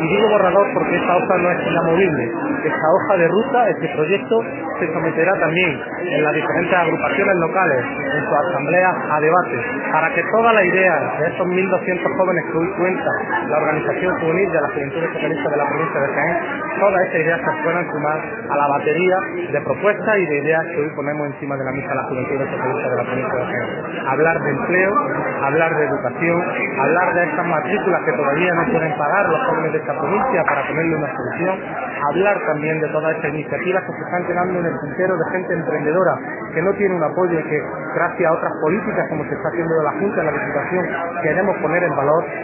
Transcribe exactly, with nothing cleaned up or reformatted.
Y digo borrador porque esta hoja no es inamovible. Esta hoja de ruta, este proyecto, se someterá también en las diferentes agrupaciones locales, en sus asambleas, a debate, para que toda la idea de esos mil doscientos jóvenes que hoy cuenta la Organización Juvenil de la Juventud Socialista de la provincia de Jaén, todas esas ideas se puedan sumar a la batería de propuestas y de ideas que hoy ponemos encima de la mesa la Juventud Socialista de la provincia de Jaén. Hablar de empleo, hablar de educación, hablar de estas matrículas que todavía no pueden pagar los jóvenes de esta provincia para ponerle una solución, hablar también de todas estas iniciativas que se están quedando en el tintero de gente emprendedora que no tiene un apoyo y que gracias a otras políticas como se está haciendo de la Junta de la Diputación queremos poner en valor